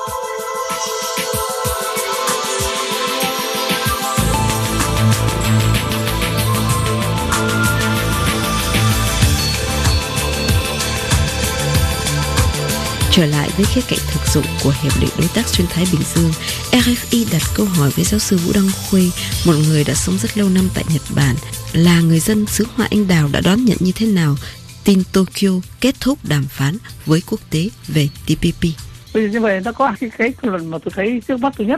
S1: Trở lại với khía cạnh thực dụng của Hiệp định Đối tác Xuyên Thái Bình Dương, RFI đặt câu hỏi với giáo sư Vũ Đăng Khuê, một người đã sống rất lâu năm tại Nhật Bản, là người dân xứ Hoa Anh Đào đã đón nhận như thế nào tin Tokyo kết thúc đàm phán với quốc tế về TPP.
S11: Bây giờ như vậy nó có cái luận mà tôi thấy trước mắt thứ nhất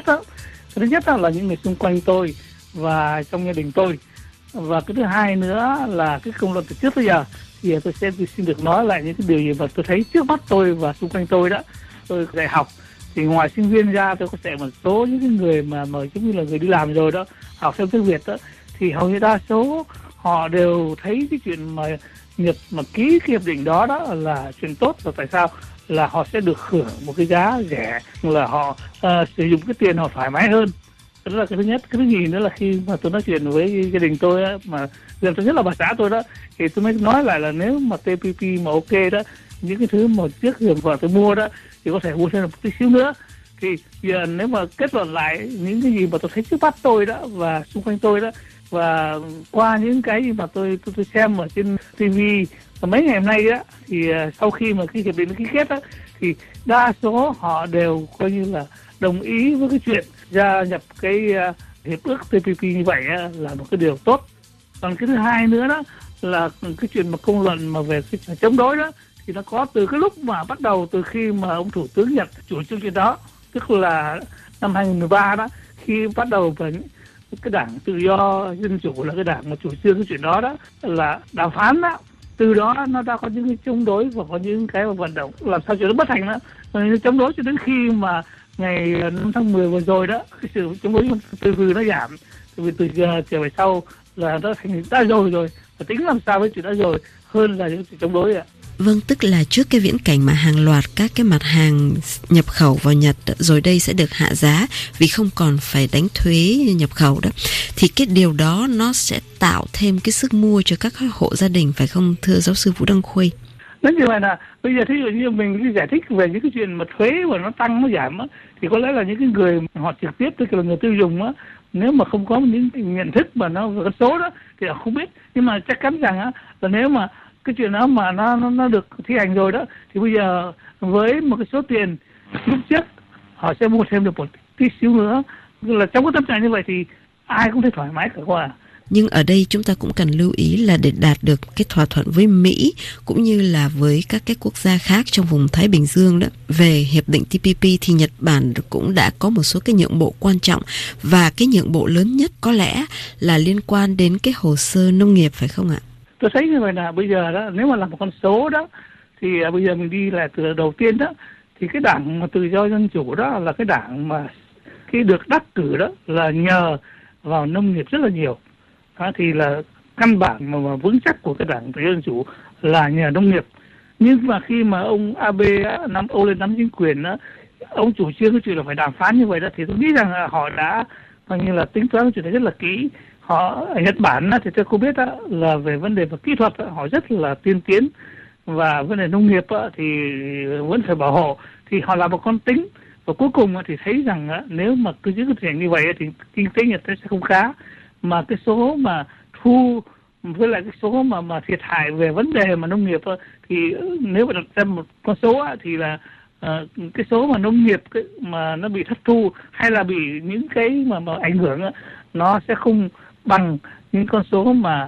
S11: là những người xung quanh tôi và trong gia đình tôi, và cái thứ hai nữa là cái công luận từ trước tới giờ. Thì tôi sẽ xin được nói lại những cái điều gì mà tôi thấy trước mắt tôi và xung quanh tôi đó. Tôi đại học thì ngoài sinh viên ra, tôi có thể một số những cái người mà giống như là người đi làm rồi đó, học theo tiếng Việt đó, thì hầu như đa số họ đều thấy cái chuyện mà Nhật mà ký cái hiệp định đó là chuyện tốt. Và tại sao? Là họ sẽ được hưởng một cái giá rẻ, là họ sử dụng cái tiền họ thoải mái hơn. Đó là cái thứ nhất. Cái thứ nhì nữa là khi mà tôi nói chuyện với gia đình tôi á, mà gần thứ nhất là bà xã tôi đó, thì tôi mới nói lại là nếu mà TPP mà ok đó, những cái thứ mà trước giờ vợ tôi mua đó thì có thể mua thêm một tí xíu nữa. Thì giờ nếu mà kết luận lại những cái gì mà tôi thấy trước mắt tôi đó và xung quanh tôi đó, và qua những cái gì mà tôi xem ở trên TV mấy ngày hôm nay đó, thì sau khi mà cái hiệp định ký kết đó, thì đa số họ đều coi như là đồng ý với cái chuyện gia nhập cái hiệp ước TPP như vậy là một cái điều tốt. Còn cái thứ hai nữa đó là cái chuyện mà công luận mà về cái chống đối đó, thì nó có từ cái lúc mà bắt đầu, từ khi mà ông Thủ tướng Nhật chủ trương chuyện đó, tức là năm 2013 đó, khi bắt đầu với cái đảng Tự do Dân chủ là cái đảng mà chủ trương cái chuyện đó đó là đàm phán đó. Từ đó nó đã có những cái chống đối và có những cái vận động làm sao chuyện nó bất thành đó. Rồi chống đối cho đến khi mà ngày 5 tháng 10 vừa rồi đó, cái sự chống đối từ từ nó giảm, từ giờ trở về sau là nó thành đã rồi và tính làm sao với chuyện đã rồi hơn là những sự chống đối ạ.
S1: Vâng, tức là trước cái viễn cảnh mà hàng loạt các cái mặt hàng nhập khẩu vào Nhật rồi đây sẽ được hạ giá vì không còn phải đánh thuế nhập khẩu đó, thì cái điều đó nó sẽ tạo thêm cái sức mua cho các hộ gia đình, phải không thưa giáo sư Vũ Đăng Khuê?
S11: Nói như vậy là bây giờ thí dụ như mình đi giải thích về những cái chuyện mà thuế và nó tăng nó giảm á, thì có lẽ là những cái người họ trực tiếp, tức là người tiêu dùng á, nếu mà không có những nhận thức mà nó về con số đó thì họ không biết. Nhưng mà chắc chắn rằng á là nếu mà cái chuyện đó mà nó được thi hành rồi đó, thì bây giờ với một cái số tiền lúc trước họ sẽ mua thêm được một tí xíu nữa. Là trong cái tâm trạng như vậy thì ai cũng thấy thoải mái cả qua.
S1: Nhưng ở đây chúng ta cũng cần lưu ý là để đạt được cái thỏa thuận với Mỹ cũng như là với các cái quốc gia khác trong vùng Thái Bình Dương đó về hiệp định TPP thì Nhật Bản cũng đã có một số cái nhượng bộ quan trọng, và cái nhượng bộ lớn nhất có lẽ là liên quan đến cái hồ sơ nông nghiệp, phải không ạ?
S11: Tôi thấy như vậy là bây giờ đó, nếu mà là một con số đó thì bây giờ mình đi là từ đầu tiên đó, thì cái đảng mà Tự do Dân Chủ đó là cái đảng mà khi được đắc cử đó là nhờ vào nông nghiệp rất là nhiều. Đó, thì là căn bản mà vững chắc của cái đảng Tự do Dân Chủ là nhờ nông nghiệp. Nhưng mà khi mà ông Abe lên nắm chính quyền đó, ông chủ trương cái chuyện là phải đàm phán như vậy đó, thì tôi nghĩ rằng là họ đã coi như là tính toán cái chuyện này rất là kỹ. Họ ở Nhật Bản thì tôi không biết là về vấn đề và kỹ thuật họ rất là tiên tiến, và vấn đề nông nghiệp thì vẫn phải bảo hộ, thì họ làm một con tính, và cuối cùng thì thấy rằng nếu mà cứ giữ cái tình như vậy thì kinh tế Nhật sẽ không khá, mà cái số mà thu với lại cái số mà thiệt hại về vấn đề mà nông nghiệp thì nếu mà đặt ra một con số thì là cái số mà nông nghiệp mà nó bị thất thu hay là bị những cái mà ảnh hưởng nó sẽ không bằng những con số mà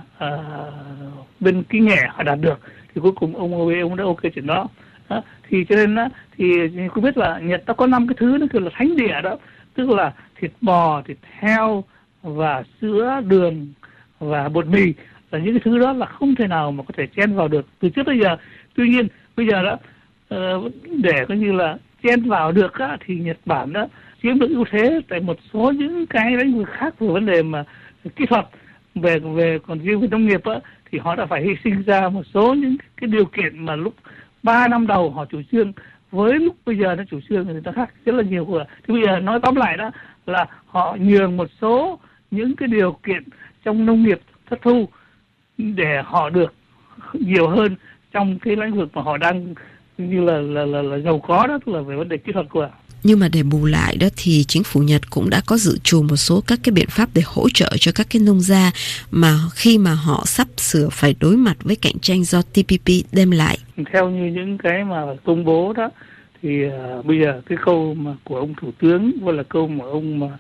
S11: bên kỹ nghệ họ đạt được. Thì cuối cùng ông Abe ông đã ok chuyện đó. Thì cho nên thì không biết là Nhật ta có 5 cái thứ nó kêu là thánh địa đó, tức là thịt bò, thịt heo và sữa, đường và bột mì, là những cái thứ đó là không thể nào mà có thể chen vào được từ trước tới giờ. Tuy nhiên bây giờ đó để coi như là chen vào được thì Nhật Bản đó chiếm được ưu thế tại một số những cái lĩnh vực khác về vấn đề mà kỹ thuật. Về còn riêng về nông nghiệp thì họ đã phải hy sinh ra một số những cái điều kiện mà lúc 3 năm đầu họ chủ trương với lúc bây giờ nó chủ trương thì nó khác rất là nhiều. Thì bây giờ nói tóm lại đó là họ nhường một số những cái điều kiện trong nông nghiệp thất thu để họ được nhiều hơn trong cái lĩnh vực mà họ đang như là giàu có đó, tức là về vấn đề kỹ thuật của.
S1: Nhưng mà để bù lại đó thì chính phủ Nhật cũng đã có dự trù một số các cái biện pháp để hỗ trợ cho các cái nông gia mà khi mà họ sắp sửa phải đối mặt với cạnh tranh do TPP đem lại.
S11: Theo như những cái mà công bố đó thì bây giờ cái câu mà của ông Thủ tướng và là câu mà ông mà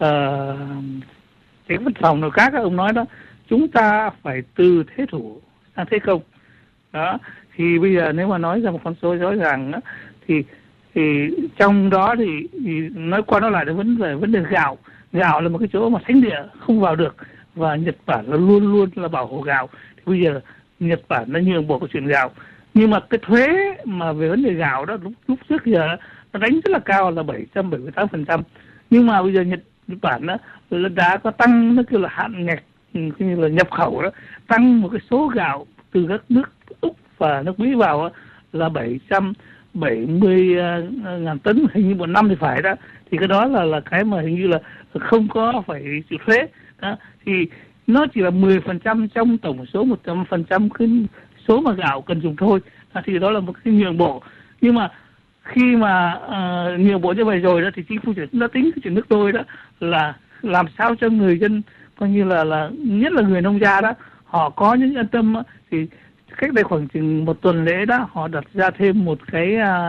S11: tránh văn phòng nào khác ông nói đó, chúng ta phải từ thế thủ sang thế công. Đó, thì bây giờ nếu mà nói ra một con số rõ ràng đó, thì trong đó thì nói qua nói lại là vấn đề gạo là một cái chỗ mà thánh địa không vào được, và Nhật Bản là luôn luôn là bảo hộ gạo. Thì bây giờ Nhật Bản đã nhường bộ cái chuyện gạo, nhưng mà cái thuế mà về vấn đề gạo đó lúc trước giờ nó đánh rất là cao là 778%, nhưng mà bây giờ Nhật Bản đó đã có tăng, nó kêu là hạn ngạch như là nhập khẩu đó, tăng một cái số gạo từ các nước Úc và nước Mỹ vào là 770.000 tấn hình như một năm thì phải đó. Thì cái đó là cái mà hình như là không có phải chịu thuế đó. Thì nó chỉ là 10% trong tổng số 100% cái số mà gạo cần dùng thôi. Thì đó là một cái nhượng bộ. Nhưng mà khi mà nhượng bộ như vậy rồi đó thì chính phủ đã tính cái chuyện nước tôi đó là làm sao cho người dân coi như là nhất là người nông gia đó họ có những yên tâm. Thì cách đây khoảng chừng một tuần lễ đó họ đặt ra thêm một cái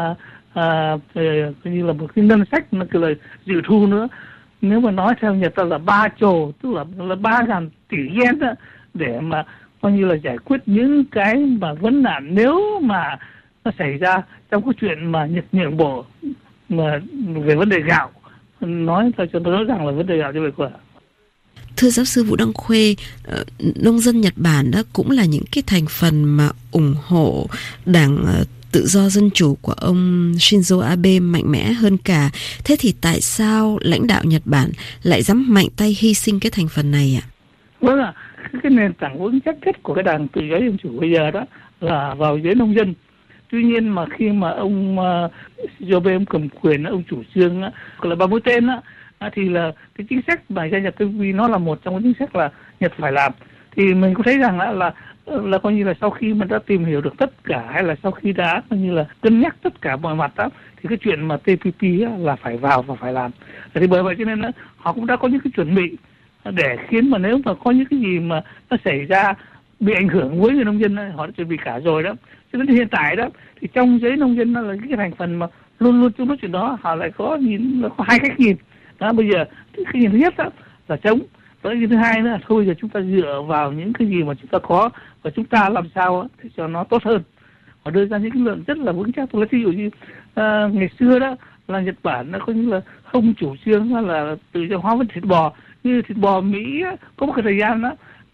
S11: như là một cái ngân sách, nó kêu là dự thu nữa. Nếu mà nói theo Nhật là 3 triệu, tức là 3.000 tỷ yen đó, để mà coi như là giải quyết những cái mà vấn nạn nếu mà nó xảy ra trong cái chuyện mà Nhật nhượng bộ mà về vấn đề gạo. Nói cho tôi nói rằng là vấn đề gạo như vậy của.
S1: Thưa giáo sư Vũ Đăng Khuê, nông dân Nhật Bản đó cũng là những cái thành phần mà ủng hộ đảng Tự do Dân Chủ của ông Shinzo Abe mạnh mẽ hơn cả. Thế thì tại sao lãnh đạo Nhật Bản lại dám mạnh tay hy sinh cái thành phần này ạ?
S11: Vâng ạ, cái nền tảng vững chắc nhất của cái đảng Tự do Dân Chủ bây giờ đó là vào giới nông dân. Tuy nhiên mà khi mà ông Shinzo Abe ông cầm quyền, ông chủ trương là 3 mũi tên á, thì là cái chính sách mà gia nhập TPP nó là một trong những chính sách là Nhật phải làm. Thì mình có thấy rằng là coi như là sau khi mình đã tìm hiểu được tất cả, hay là sau khi đã coi như là cân nhắc tất cả mọi mặt đó, thì cái chuyện mà TPP là phải vào và phải làm. Thì bởi vậy cho nên họ cũng đã có những cái chuẩn bị để khiến mà nếu mà có những cái gì mà nó xảy ra bị ảnh hưởng với người nông dân họ đã chuẩn bị cả rồi đó. Cho nên hiện tại đó thì trong giới nông dân là cái thành phần mà luôn luôn trong nói chuyện đó họ lại có hai cách nhìn. Đó, bây giờ cái nhìn thứ nhất đó là chống, Với cái thứ hai nữa là thôi giờ chúng ta dựa vào những cái gì mà chúng ta có và chúng ta làm sao để cho nó tốt hơn, và đưa ra những cái luận rất là vững chắc. Tôi lấy ví dụ như ngày xưa đó là Nhật Bản nó có như là không chủ trương là tự do hóa với thịt bò, như thịt bò Mỹ á, có một cái thời gian đó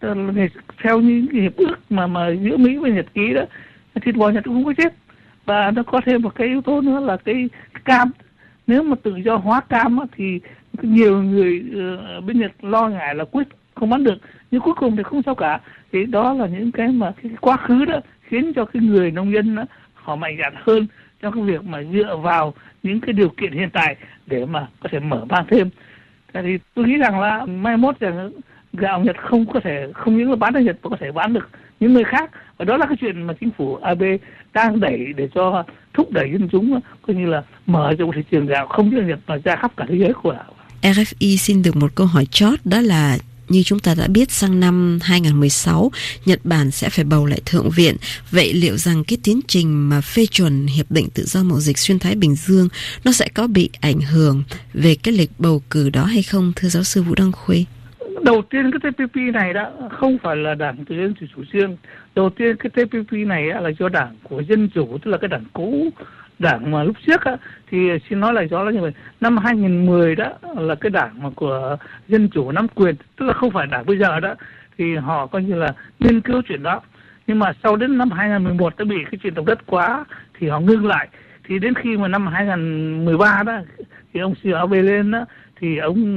S11: theo những cái hiệp ước mà giữa Mỹ và Nhật ký đó, thịt bò Nhật cũng không có chết. Và nó có thêm một cái yếu tố nữa là cái cam. Nếu mà tự do hóa cam á, thì nhiều người bên Nhật lo ngại là quyết không bán được, nhưng cuối cùng thì không sao cả. Thì đó là những cái mà cái quá khứ đó khiến cho cái người nông dân đó, họ mạnh dạn hơn trong cái việc mà dựa vào những cái điều kiện hiện tại để mà có thể mở mang thêm. Thì tôi nghĩ rằng là mai mốt rằng gạo Nhật không những là bán ở Nhật mà có thể bán được những người khác, và đó là cái chuyện mà chính phủ Abe đang đẩy để cho thúc đẩy dân chúng coi như là mở rộng thị trường gạo không chỉ ở Nhật mà ra khắp cả thế giới của gạo.
S1: RFI xin được một câu hỏi chót, đó là như chúng ta đã biết sang năm 2016 Nhật Bản sẽ phải bầu lại Thượng viện. Vậy liệu rằng cái tiến trình mà phê chuẩn Hiệp định Tự do Mậu dịch Xuyên Thái Bình Dương nó sẽ có bị ảnh hưởng về cái lịch bầu cử đó hay không, thưa giáo sư Vũ Đăng Khuê?
S11: Đầu tiên cái TPP này đã không phải là đảng Tự do chủ trương. Đầu tiên cái TPP này là do đảng của Dân Chủ, tức là cái đảng cũ, đảng mà lúc trước á, thì xin nói lại rõ là như vậy. Năm 2010 đó là cái đảng mà của Dân Chủ nắm quyền, tức là không phải đảng bây giờ đó, thì họ coi như là nghiên cứu chuyện đó. Nhưng mà sau đến năm 2011 đã bị cái chuyện động đất quá thì họ ngưng lại. Thì đến khi mà năm 2013 đó thì ông Shinzo Abe lên đó, thì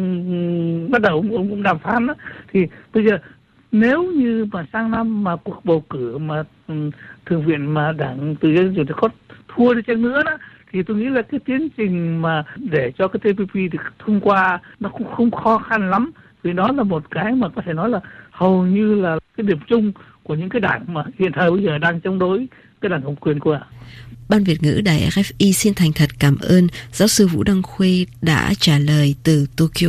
S11: ông bắt đầu ông đàm phán đó. Thì bây giờ nếu như mà sang năm mà cuộc bầu cử mà Thượng viện mà đảng Tự do Dân Chủ thì có thua đi chăng nữa đó, thì tôi nghĩ là cái tiến trình mà để cho cái TPP được thông qua nó cũng không khó khăn lắm, vì đó là một cái mà có thể nói là hầu như là cái điểm chung của những cái đảng mà hiện thời bây giờ đang chống đối cái đảng cầm quyền của.
S1: Ban Việt ngữ Đài RFI xin thành thật cảm ơn giáo sư Vũ Đăng Khuê đã trả lời từ Tokyo.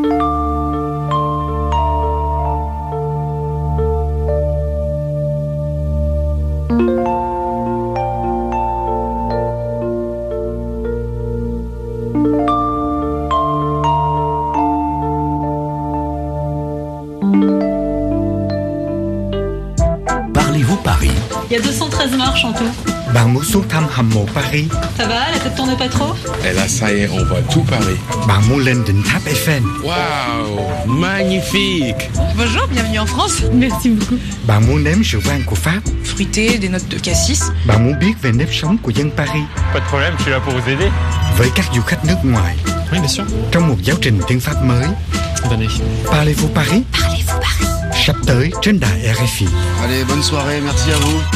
S12: Parlez-vous Paris?
S13: Il y a 213 marches en tout.
S5: Bạn muốn xuống thăm hầm mộ Paris?
S13: Ça va, la tête tourne pas trop?
S12: Et là, ça y est, on voit tout Paris.
S5: Bạn muốn lên đỉnh tháp Eiffel?
S12: Waouh, magnifique!
S13: Bonjour, bienvenue en France. Merci beaucoup.
S5: Bạn muốn nếm rượu vang của Pháp?
S13: Fruité, des notes de cassis.
S5: Bạn muốn biết về nếp sống của dân Paris?
S14: Pas de problème, je suis là pour vous aider.
S5: Với các du khách nước ngoài.
S14: Oui, bien sûr.
S5: Trong một giáo trình tiếng Pháp mới.
S14: Venez.
S5: Parlez-vous Paris?
S6: Parlez-vous Paris?
S5: Sắp tới trên đài RFI.
S12: Allez, bonne soirée, merci à vous.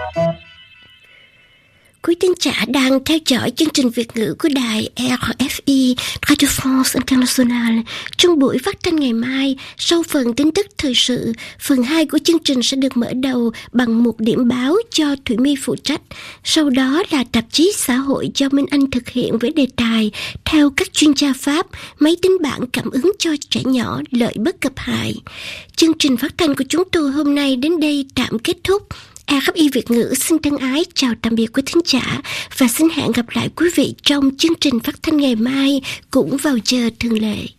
S6: Quý thính giả đang theo dõi chương trình Việt ngữ của đài RFI Radio France International. Trong buổi phát thanh ngày mai, sau phần tin tức thời sự, phần 2 của chương trình sẽ được mở đầu bằng một điểm báo do Thủy My phụ trách. Sau đó là tạp chí xã hội do Minh Anh thực hiện với đề tài theo các chuyên gia Pháp, máy tính bảng cảm ứng cho trẻ nhỏ, lợi bất cập hại. Chương trình phát thanh của chúng tôi hôm nay đến đây tạm kết thúc. RFI Việt ngữ xin thân ái chào tạm biệt quý thính giả và xin hẹn gặp lại quý vị trong chương trình phát thanh ngày mai cũng vào giờ thường lệ.